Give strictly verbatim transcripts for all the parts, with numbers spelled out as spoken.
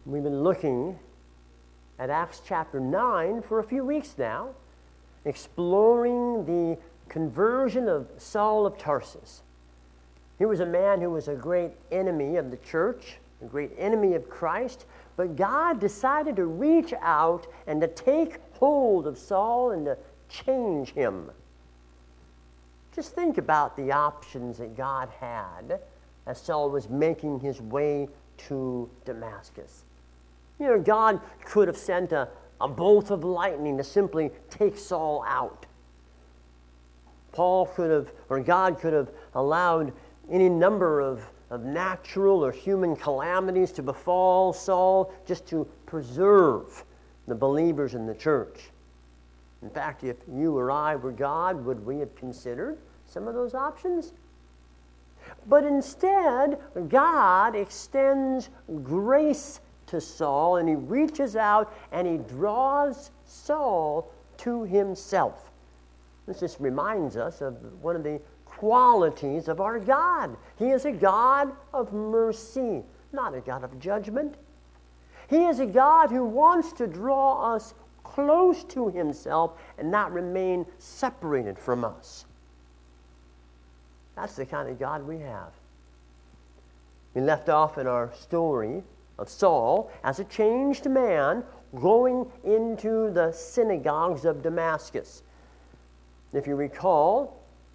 We've been looking at Acts chapter nine for a few weeks now, exploring the conversion of Saul of Tarsus. He was a man who was a great enemy of the church, a great enemy of Christ, but God decided to reach out and to take hold of Saul and to change him. Just think about the options that God had as Saul was making his way to Damascus. You know, God could have sent a, a bolt of lightning to simply take Saul out. Paul could have, or God could have allowed any number of, of natural or human calamities to befall Saul just to preserve the believers in the church. In fact, if you or I were God, would we have considered some of those options? But instead, God extends grace to Saul, and he reaches out and he draws Saul to himself. This just reminds us of one of the qualities of our God. He is a God of mercy, not a God of judgment. He is a God who wants to draw us close to himself and not remain separated from us. That's the kind of God we have. We left off in our story of Saul as a changed man going into the synagogues of Damascus. If you recall,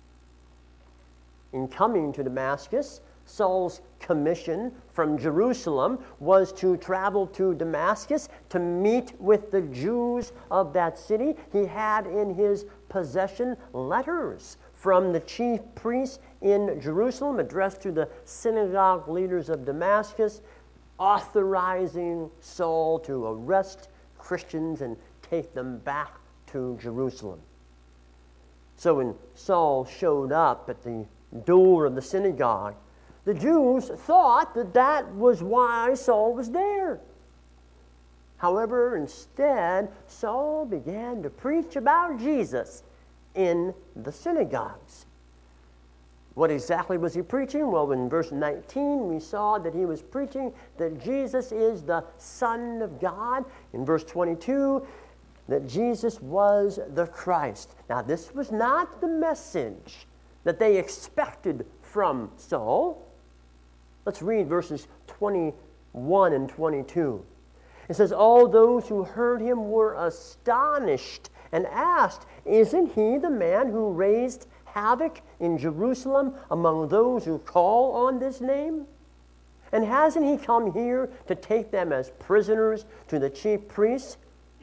in coming to Damascus, Saul's commission from Jerusalem was to travel to Damascus to meet with the Jews of that city. He had in his possession letters from the chief priests in Jerusalem addressed to the synagogue leaders of Damascus, authorizing Saul to arrest Christians and take them back to Jerusalem. So when Saul showed up at the door of the synagogue, the Jews thought that that was why Saul was there. However, instead, Saul began to preach about Jesus in the synagogues. What exactly was he preaching? Well, in verse nineteen, we saw that he was preaching that Jesus is the Son of God. In verse twenty-two, that Jesus was the Christ. Now, this was not the message that they expected from Saul. Let's read verses twenty-one and twenty-two. It says, all those who heard him were astonished and asked, isn't he the man who raised havoc in Jerusalem among those who call on this name? And hasn't he come here to take them as prisoners to the chief priests?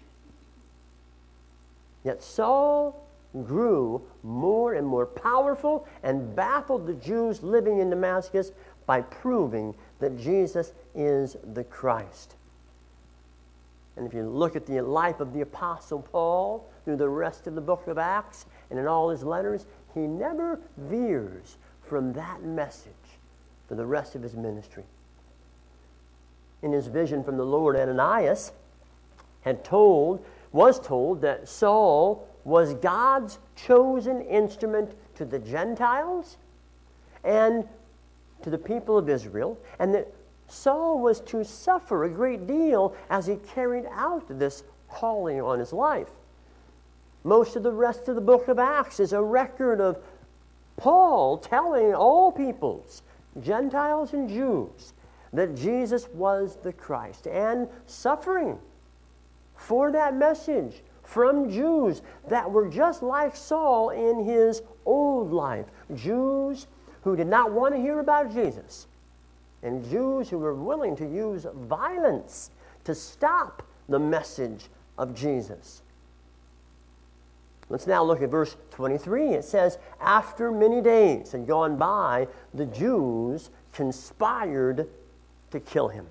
Yet Saul grew more and more powerful and baffled the Jews living in Damascus by proving that Jesus is the Christ. And if you look at the life of the Apostle Paul through the rest of the book of Acts and in all his letters, he never veers from that message for the rest of his ministry. In his vision from the Lord, Ananias had told, was told that Saul was God's chosen instrument to the Gentiles and to the people of Israel, and that Saul was to suffer a great deal as he carried out this calling on his life. Most of the rest of the book of Acts is a record of Paul telling all peoples, Gentiles and Jews, that Jesus was the Christ, and suffering for that message from Jews that were just like Saul in his old life. Jews who did not want to hear about Jesus, and Jews who were willing to use violence to stop the message of Jesus. Let's now look at verse twenty-three. It says, after many days had gone by, the Jews conspired to kill him.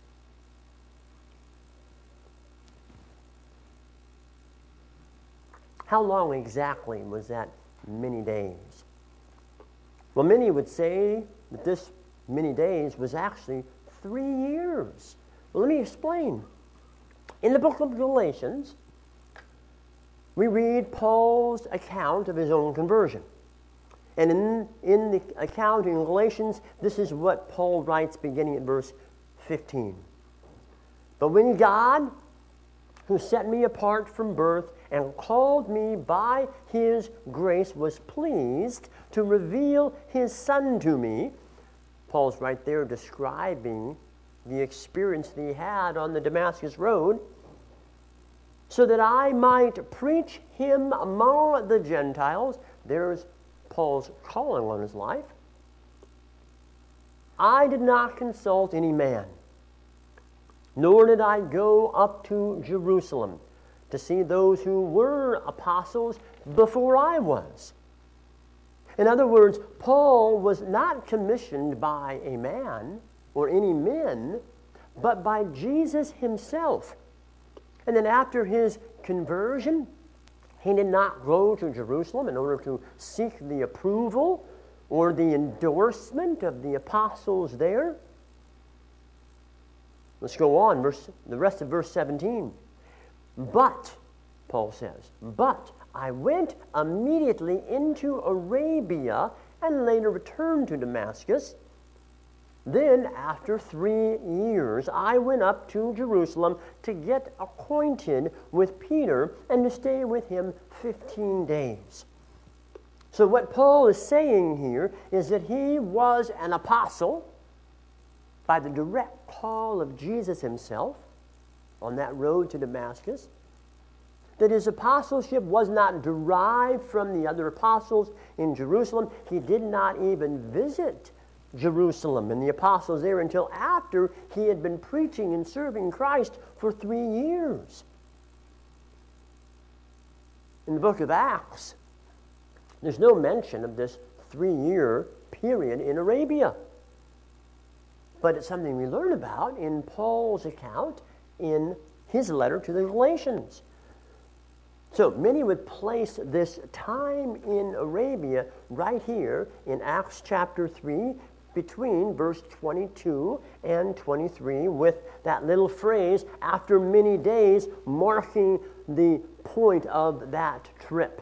How long exactly was that many days? Well, many would say that this many days was actually three years. Well, let me explain. In the book of Galatians, we read Paul's account of his own conversion. And in, in the account in Galatians, this is what Paul writes beginning at verse fifteen. But when God, who set me apart from birth and called me by his grace, was pleased to reveal his Son to me," Paul's right there describing the experience that he had on the Damascus Road, "so that I might preach him among the Gentiles." There's Paul's calling on his life. "I did not consult any man, nor did I go up to Jerusalem to see those who were apostles before I was." In other words, Paul was not commissioned by a man or any men, but by Jesus himself. And then after his conversion, he did not go to Jerusalem in order to seek the approval or the endorsement of the apostles there. Let's go on, verse, the rest of verse seventeen. "But," Paul says, "but I went immediately into Arabia and later returned to Damascus. Then, after three years, I went up to Jerusalem to get acquainted with Peter and to stay with him fifteen days." So what Paul is saying here is that he was an apostle by the direct call of Jesus himself on that road to Damascus, that his apostleship was not derived from the other apostles in Jerusalem. He did not even visit Jerusalem and the apostles there until after he had been preaching and serving Christ for three years. In the book of Acts, there's no mention of this three-year period in Arabia. But it's something we learn about in Paul's account in his letter to the Galatians. So many would place this time in Arabia right here in Acts chapter three, between verse twenty-two and twenty-three, with that little phrase, "after many days," marking the point of that trip.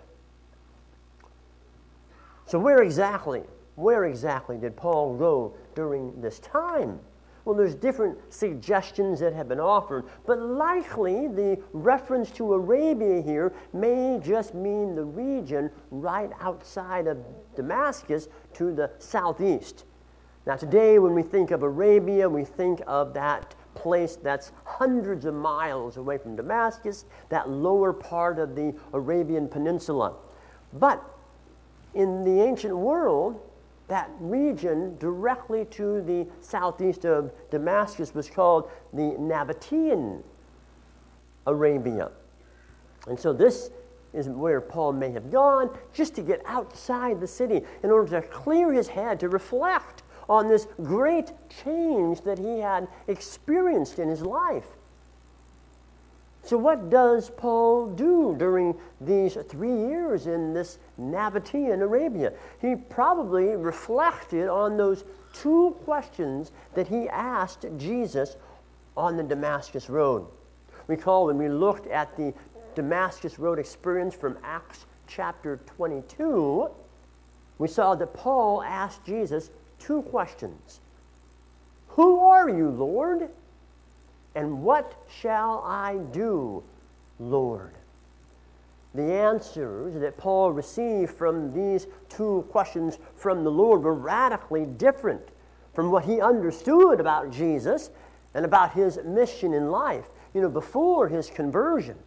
So where exactly, where exactly did Paul go during this time? Well, there's different suggestions that have been offered, but likely the reference to Arabia here may just mean the region right outside of Damascus to the southeast. Now today when we think of Arabia, we think of that place that's hundreds of miles away from Damascus, that lower part of the Arabian Peninsula. But in the ancient world, that region directly to the southeast of Damascus was called the Nabatean Arabia. And so this is where Paul may have gone, just to get outside the city in order to clear his head, to reflect on this great change that he had experienced in his life. So what does Paul do during these three years in this Nabatean Arabia? He probably reflected on those two questions that he asked Jesus on the Damascus Road. Recall when we looked at the Damascus Road experience from Acts chapter twenty-two, we saw that Paul asked Jesus two questions. "Who are you, Lord? And what shall I do, Lord?" The answers that Paul received from these two questions from the Lord were radically different from what he understood about Jesus and about his mission in life. You know, before his conversion,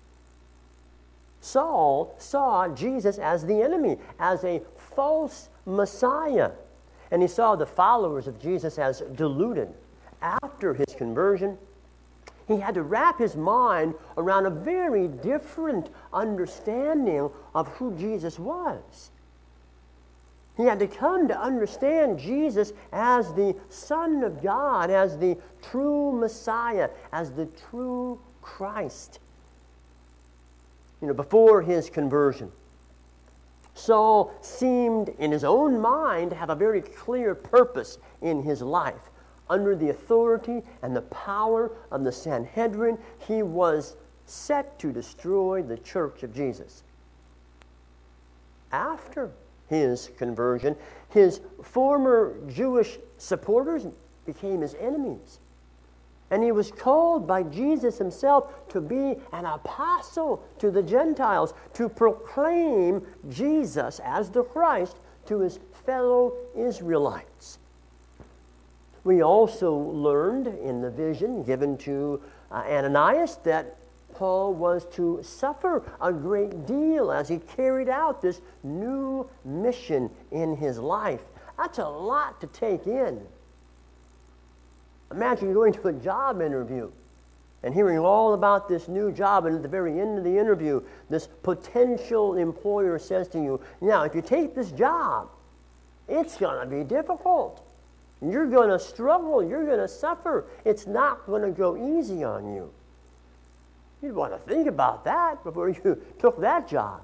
Saul saw Jesus as the enemy, as a false Messiah. And he saw the followers of Jesus as deluded. After his conversion, he had to wrap his mind around a very different understanding of who Jesus was. He had to come to understand Jesus as the Son of God, as the true Messiah, as the true Christ. You know, before his conversion, Saul seemed in his own mind to have a very clear purpose in his life. Under the authority and the power of the Sanhedrin, he was set to destroy the church of Jesus. After his conversion, his former Jewish supporters became his enemies. And he was called by Jesus himself to be an apostle to the Gentiles, to proclaim Jesus as the Christ to his fellow Israelites. We also learned in the vision given to uh, Ananias that Paul was to suffer a great deal as he carried out this new mission in his life. That's a lot to take in. Imagine going to a job interview and hearing all about this new job, and at the very end of the interview, this potential employer says to you, now, if you take this job, it's going to be difficult. You're going to struggle. You're going to suffer. It's not going to go easy on you. You'd want to think about that before you took that job.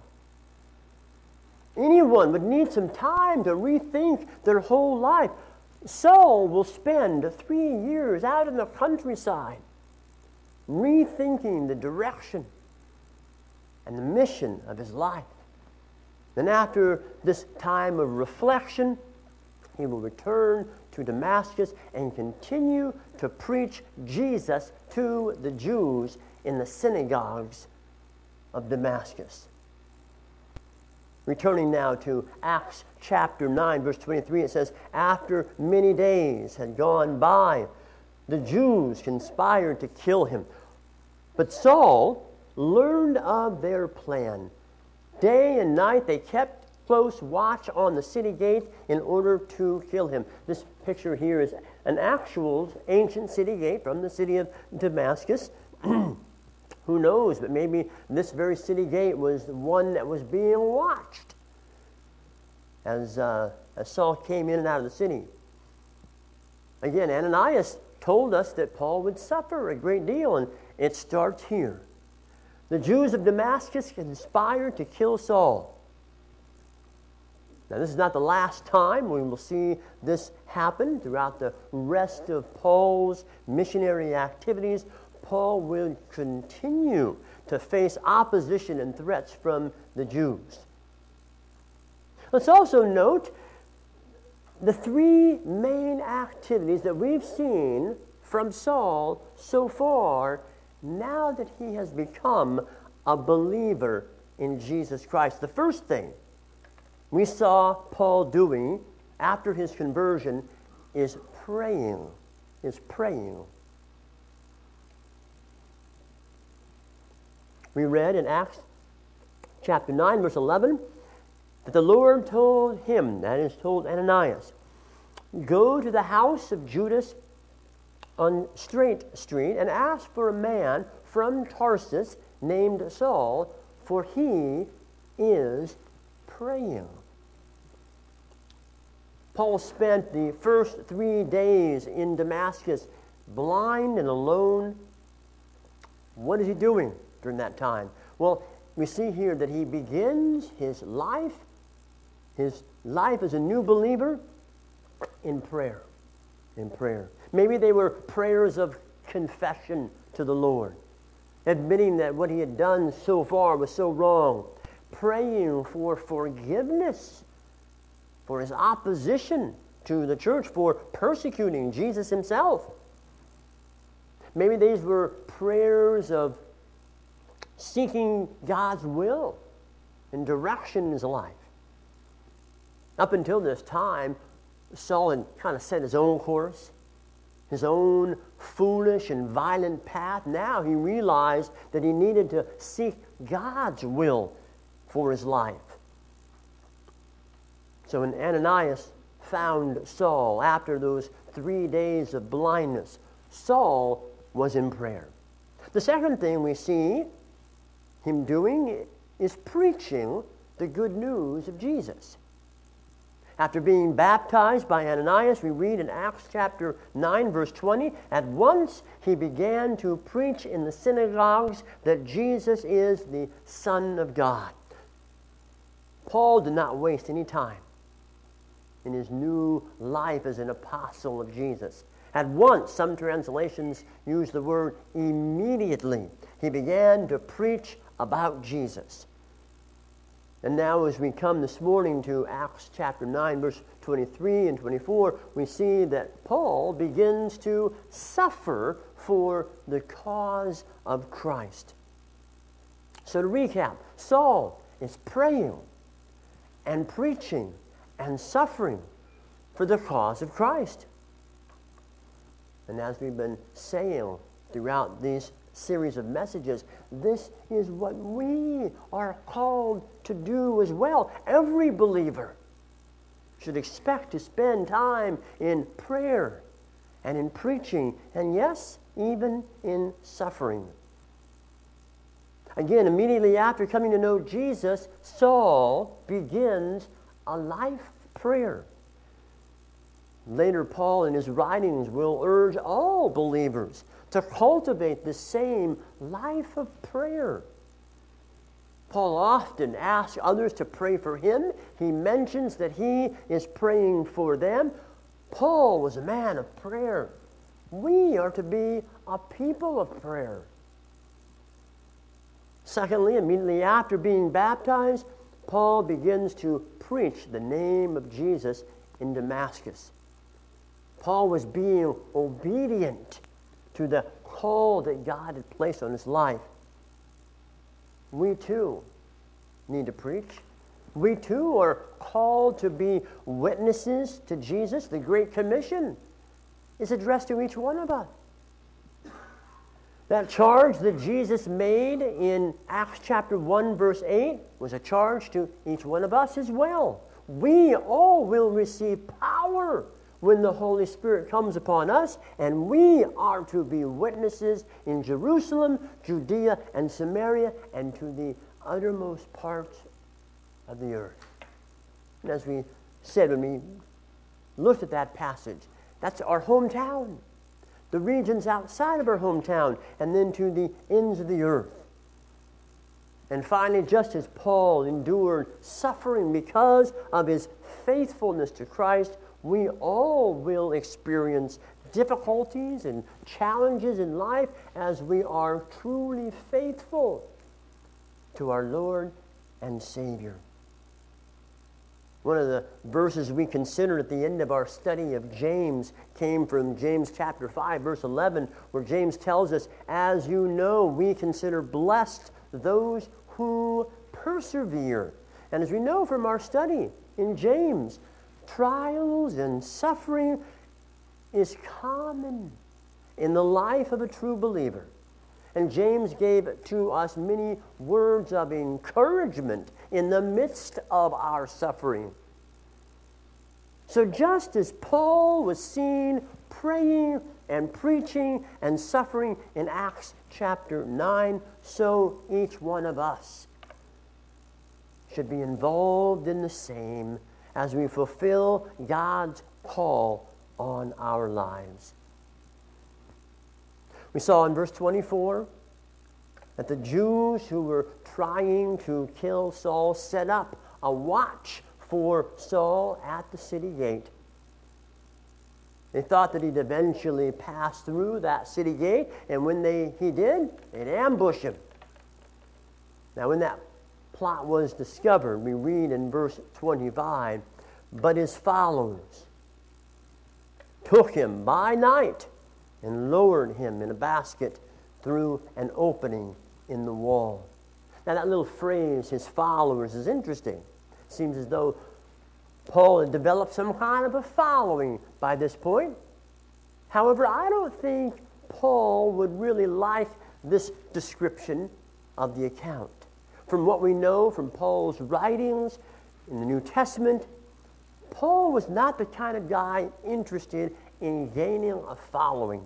Anyone would need some time to rethink their whole life. Saul will spend three years out in the countryside rethinking the direction and the mission of his life. Then after this time of reflection, he will return to Damascus and continue to preach Jesus to the Jews in the synagogues of Damascus. Returning now to Acts chapter nine, verse twenty-three, it says, after many days had gone by, the Jews conspired to kill him. But Saul learned of their plan. Day and night they kept close watch on the city gate in order to kill him. This picture here is an actual ancient city gate from the city of Damascus. Who knows, but maybe this very city gate was the one that was being watched as, uh, as Saul came in and out of the city. Again, Ananias told us that Paul would suffer a great deal, and it starts here. The Jews of Damascus conspired to kill Saul. Now, this is not the last time we will see this happen. Throughout the rest of Paul's missionary activities, Paul will continue to face opposition and threats from the Jews. Let's also note the three main activities that we've seen from Saul so far now that he has become a believer in Jesus Christ. The first thing we saw Paul doing after his conversion is praying, is praying. We read in Acts chapter nine, verse eleven, that the Lord told him, that is, told Ananias, go to the house of Judas on Straight Street and ask for a man from Tarsus named Saul, for he is praying. Paul spent the first three days in Damascus blind and alone. What is he doing during that time? Well, we see here that he begins his life, his life as a new believer, in prayer. In prayer. Maybe they were prayers of confession to the Lord, admitting that what he had done so far was so wrong, praying for forgiveness for his opposition to the church, for persecuting Jesus himself. Maybe these were prayers of seeking God's will and direction in his life. Up until this time, Saul had kind of set his own course, his own foolish and violent path. Now he realized that he needed to seek God's will for his life. So when Ananias found Saul after those three days of blindness, Saul was in prayer. The second thing we see him doing is preaching the good news of Jesus. After being baptized by Ananias, we read in Acts chapter nine, verse twenty, at once he began to preach in the synagogues that Jesus is the Son of God. Paul did not waste any time in his new life as an apostle of Jesus. At once, some translations use the word immediately, he began to preach about Jesus. And now as we come this morning to Acts chapter nine, verse twenty-three and twenty-four, we see that Paul begins to suffer for the cause of Christ. So to recap, Saul is praying and preaching and suffering for the cause of Christ. And as we've been saying throughout these series of messages, this is what we are called to do as well. Every believer should expect to spend time in prayer and in preaching, and yes, even in suffering. Again, immediately after coming to know Jesus, Saul begins a life prayer. Later, Paul in his writings will urge all believers to cultivate the same life of prayer. Paul often asks others to pray for him. He mentions that he is praying for them. Paul was a man of prayer. We are to be a people of prayer. Secondly, immediately after being baptized, Paul begins to preach the name of Jesus in Damascus. Paul was being obedient to the call that God had placed on his life. We too need to preach. We too are called to be witnesses to Jesus. The Great Commission is addressed to each one of us. That charge that Jesus made in Acts chapter one, verse eight, was a charge to each one of us as well. We all will receive power when the Holy Spirit comes upon us, and we are to be witnesses in Jerusalem, Judea, and Samaria, and to the uttermost parts of the earth. And as we said when we looked at that passage, that's our hometown, the regions outside of our hometown, and then to the ends of the earth. And finally, just as Paul endured suffering because of his faithfulness to Christ, we all will experience difficulties and challenges in life as we are truly faithful to our Lord and Savior. One of the verses we considered at the end of our study of James came from James chapter five, verse eleven, where James tells us, "As you know, we consider blessed those who persevere." And as we know from our study in James, trials and suffering is common in the life of a true believer. And James gave to us many words of encouragement in the midst of our suffering. So just as Paul was seen praying and preaching and suffering in Acts chapter nine, so each one of us should be involved in the same as we fulfill God's call on our lives. We saw in verse twenty-four that the Jews who were trying to kill Saul set up a watch for Saul at the city gate. They thought that he'd eventually pass through that city gate, and when they he did, they'd ambush him. Now, when that plot was discovered, we read in verse twenty-five, "But his followers took him by night and lowered him in a basket through an opening in the wall." Now that little phrase, "his followers," is interesting. It seems as though Paul had developed some kind of a following by this point. However, I don't think Paul would really like this description of the account. From what we know from Paul's writings in the New Testament, Paul was not the kind of guy interested in gaining a following.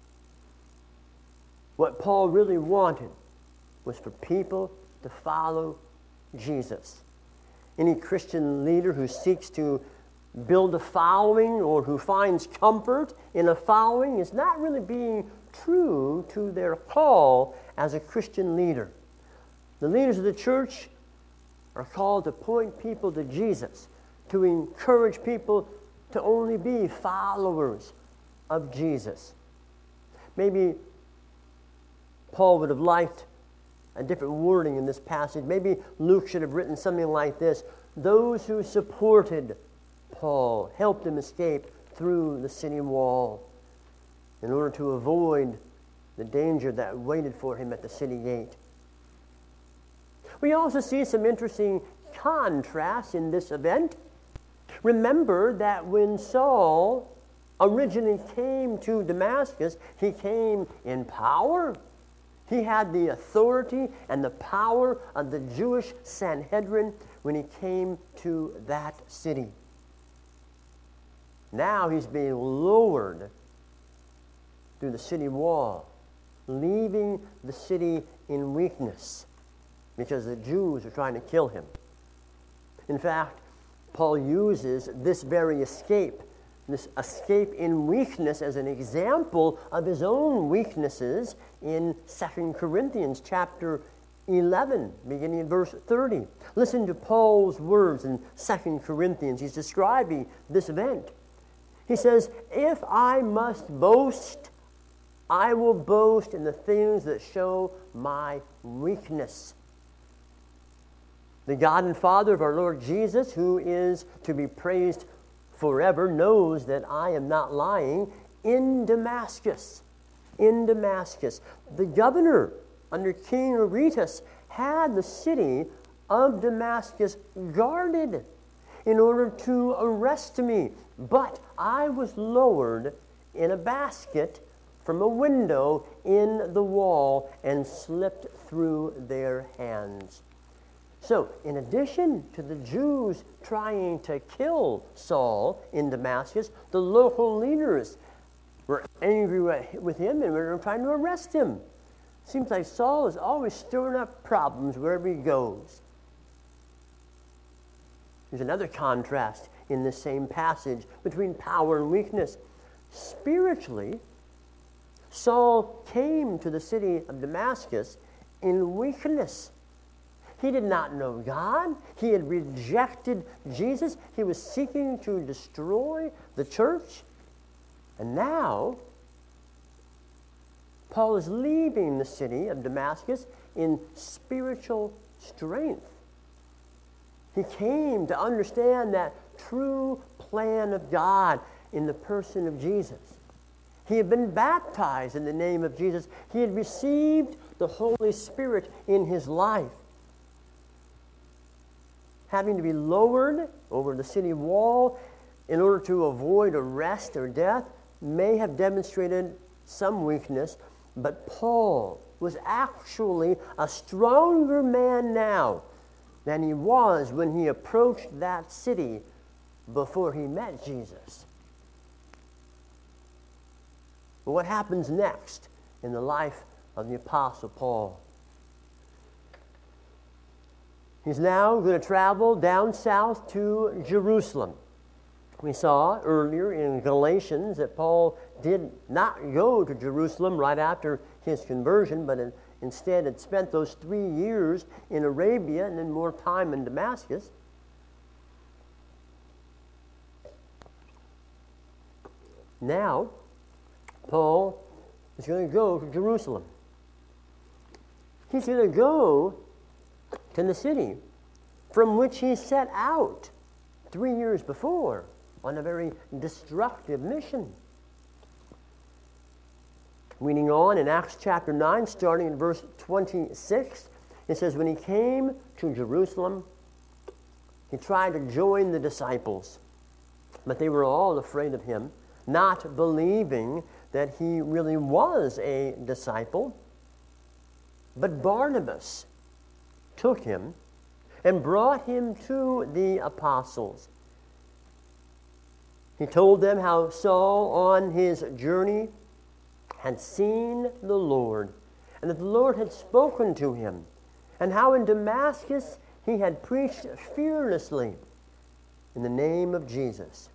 What Paul really wanted was for people to follow Jesus. Any Christian leader who seeks to build a following or who finds comfort in a following is not really being true to their call as a Christian leader. The leaders of the church are called to point people to Jesus, to encourage people to only be followers of Jesus. Maybe Paul would have liked a different wording in this passage. Maybe Luke should have written something like this: those who supported Paul helped him escape through the city wall in order to avoid the danger that waited for him at the city gate. We also see some interesting contrasts in this event. Remember that when Saul originally came to Damascus, he came in power. He had the authority and the power of the Jewish Sanhedrin when he came to that city. Now he's being lowered through the city wall, leaving the city in weakness because the Jews are trying to kill him. In fact, Paul uses this very escape, this escape in weakness, as an example of his own weaknesses in Second Corinthians chapter eleven, beginning in verse thirty. Listen to Paul's words in Second Corinthians. He's describing this event. He says, "If I must boast, I will boast in the things that show my weakness. The God and Father of our Lord Jesus, who is to be praised forever, knows that I am not lying. In Damascus, in Damascus, the governor under King Aretas had the city of Damascus guarded in order to arrest me. But I was lowered in a basket from a window in the wall and slipped through their hands." So, in addition to the Jews trying to kill Saul in Damascus, the local leaders were angry with him and were trying to arrest him. Seems like Saul is always stirring up problems wherever he goes. There's another contrast in this same passage between power and weakness. Spiritually, Saul came to the city of Damascus in weakness. He did not know God. He had rejected Jesus. He was seeking to destroy the church. And now, Paul is leaving the city of Damascus in spiritual strength. He came to understand that true plan of God in the person of Jesus. He had been baptized in the name of Jesus. He had received the Holy Spirit in his life. Having to be lowered over the city wall in order to avoid arrest or death may have demonstrated some weakness, but Paul was actually a stronger man now than he was when he approached that city before he met Jesus. But what happens next in the life of the Apostle Paul? He's now going to travel down south to Jerusalem. We saw earlier in Galatians that Paul did not go to Jerusalem right after his conversion, but instead had spent those three years in Arabia and then more time in Damascus. Now, Paul is going to go to Jerusalem. He's going to go to the city from which he set out three years before on a very destructive mission. Reading on in Acts chapter nine, starting in verse twenty-six, it says, "When he came to Jerusalem, he tried to join the disciples, but they were all afraid of him, not believing that he really was a disciple. But Barnabas took him and brought him to the apostles. He told them how Saul on his journey had seen the Lord, and that the Lord had spoken to him, and how in Damascus he had preached fearlessly in the name of Jesus."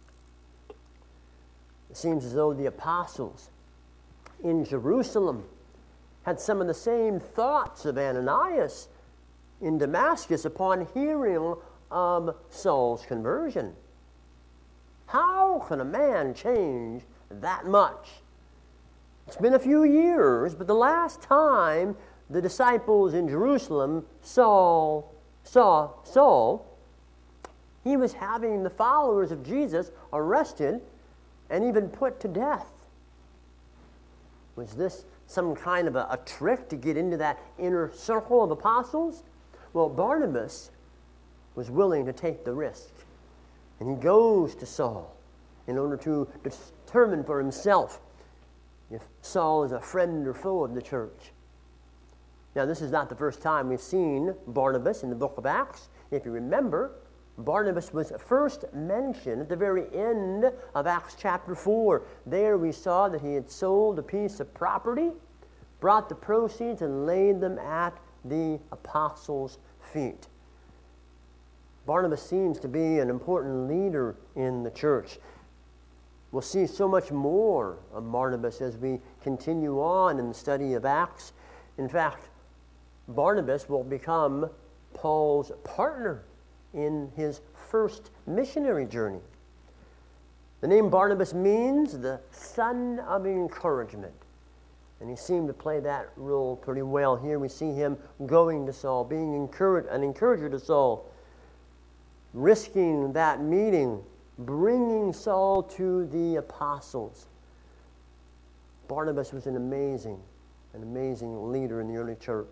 It seems as though the apostles in Jerusalem had some of the same thoughts of Ananias in Damascus upon hearing of Saul's conversion. How can a man change that much? It's been a few years, but the last time the disciples in Jerusalem saw, saw Saul, he was having the followers of Jesus arrested and even put to death. Was this some kind of a, a trick to get into that inner circle of apostles? Well, Barnabas was willing to take the risk. And he goes to Saul in order to determine for himself if Saul is a friend or foe of the church. Now, this is not the first time we've seen Barnabas in the book of Acts. If you remember, Barnabas was first mentioned at the very end of Acts chapter four. There we saw that he had sold a piece of property, brought the proceeds, and laid them at the apostles' feet. Barnabas seems to be an important leader in the church. We'll see so much more of Barnabas as we continue on in the study of Acts. In fact, Barnabas will become Paul's partner in his first missionary journey. The name Barnabas means the son of encouragement. And he seemed to play that role pretty well. Here we see him going to Saul, being encouraged, an encourager to Saul, risking that meeting, bringing Saul to the apostles. Barnabas was an amazing, an amazing leader in the early church.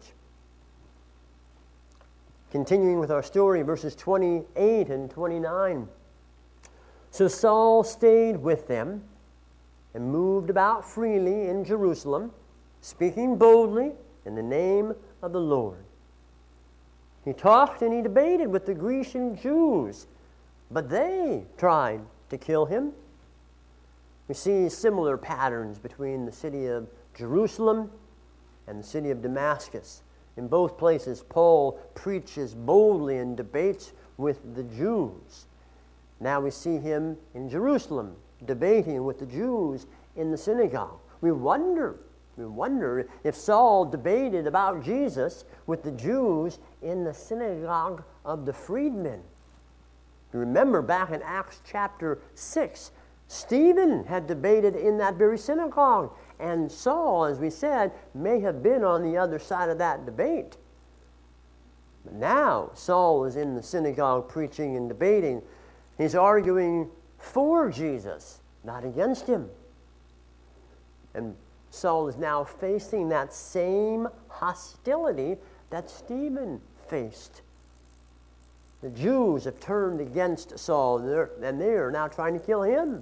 Continuing with our story, verses twenty-eight and twenty-nine. So Saul stayed with them and moved about freely in Jerusalem, speaking boldly in the name of the Lord. He talked and he debated with the Grecian Jews, but they tried to kill him. We see similar patterns between the city of Jerusalem and the city of Damascus. In both places, Paul preaches boldly and debates with the Jews. Now we see him in Jerusalem, debating with the Jews in the synagogue. We wonder, we wonder if Saul debated about Jesus with the Jews in the synagogue of the freedmen. You remember back in Acts chapter six, Stephen had debated in that very synagogue. And Saul, as we said, may have been on the other side of that debate. But now Saul is in the synagogue preaching and debating. He's arguing for Jesus, not against him. And Saul is now facing that same hostility that Stephen faced. The Jews have turned against Saul, and they are now trying to kill him.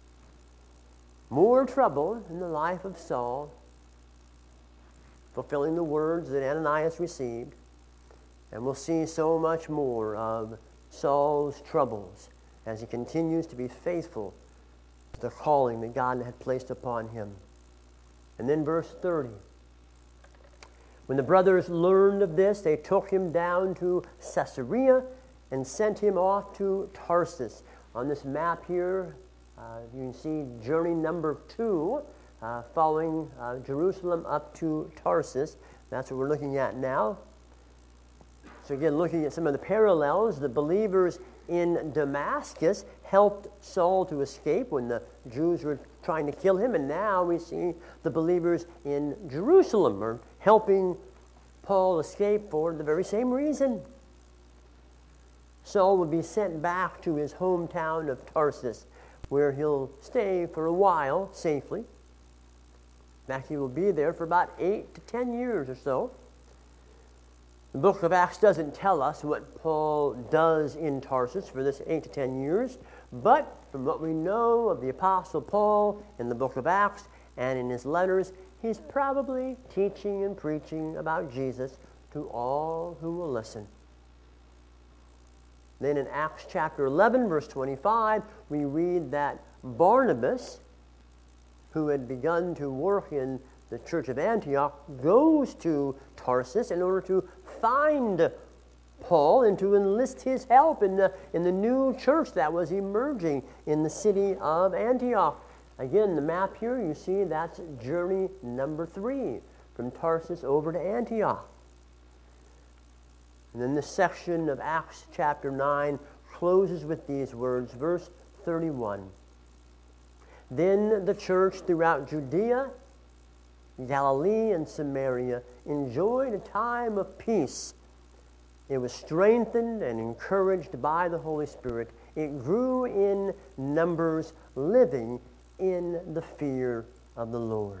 More trouble in the life of Saul, fulfilling the words that Ananias received. And we'll see so much more of Saul's troubles as he continues to be faithful to the calling that God had placed upon him. And then verse thirty. When the brothers learned of this, they took him down to Caesarea and sent him off to Tarsus. On this map here, uh, you can see journey number two, uh, following uh, Jerusalem up to Tarsus. That's what we're looking at now. So again, looking at some of the parallels, the believers in Damascus helped Saul to escape when the Jews were trying to kill him, and now we see the believers in Jerusalem are helping Paul escape for the very same reason. Saul would be sent back to his hometown of Tarsus, where he'll stay for a while safely. In fact, he will be there for about eight to ten years or so. The book of Acts doesn't tell us what Paul does in Tarsus for this eight to ten years, but from what we know of the Apostle Paul in the book of Acts and in his letters, he's probably teaching and preaching about Jesus to all who will listen. Then in Acts chapter eleven, verse twenty-five, we read that Barnabas, who had begun to work in the church of Antioch, goes to Tarsus in order to find Paul and to enlist his help in the, in the new church that was emerging in the city of Antioch. Again, the map here, you see that's journey number three, from Tarsus over to Antioch. And then this section of Acts chapter nine closes with these words, verse thirty-one. Then the church throughout Judea Galilee and Samaria enjoyed a time of peace. It was strengthened and encouraged by the Holy Spirit. It grew in numbers, living in the fear of the Lord.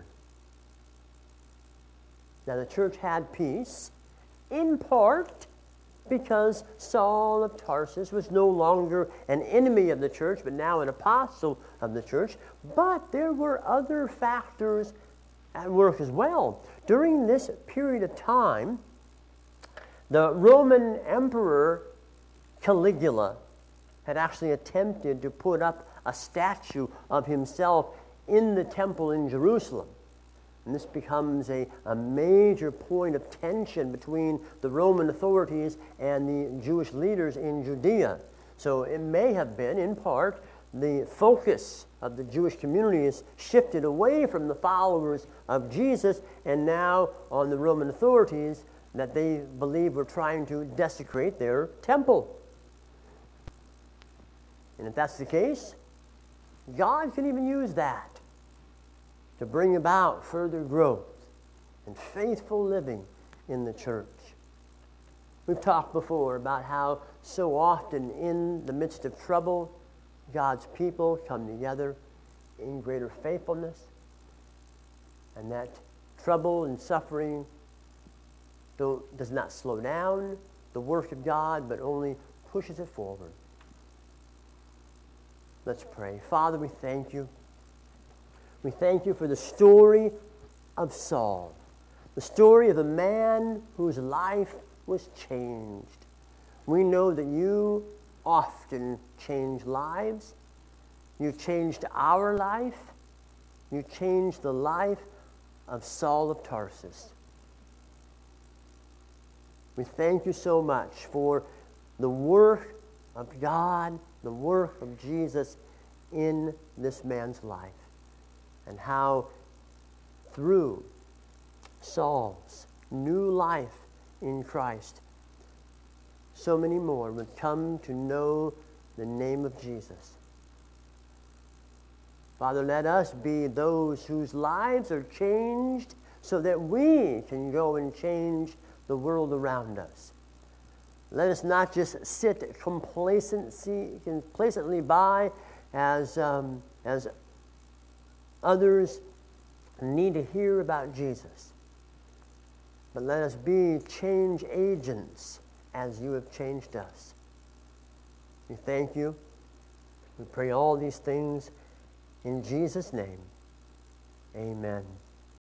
Now the church had peace, in part because Saul of Tarsus was no longer an enemy of the church, but now an apostle of the church. But there were other factors at work as well. During this period of time, the Roman Emperor Caligula had actually attempted to put up a statue of himself in the temple in Jerusalem. And this becomes a, a major point of tension between the Roman authorities and the Jewish leaders in Judea. So it may have been, in part, the focus of the Jewish community is shifted away from the followers of Jesus and now on the Roman authorities that they believe were trying to desecrate their temple. And if that's the case, God can even use that to bring about further growth and faithful living in the church. We've talked before about how so often in the midst of trouble, God's people come together in greater faithfulness, and that trouble and suffering don't, does not slow down the work of God, but only pushes it forward. Let's pray. Father, we thank you. We thank you for the story of Saul, the story of a man whose life was changed. We know that you often change lives. You changed our life. You changed the life of Saul of Tarsus. We thank you so much for the work of God, the work of Jesus in this man's life, and how through Saul's new life in Christ, so many more would come to know the name of Jesus. Father, let us be those whose lives are changed so that we can go and change the world around us. Let us not just sit complacency, complacently by as, um, as others need to hear about Jesus. But let us be change agents as you have changed us. We thank you. We pray all these things in Jesus' name. Amen.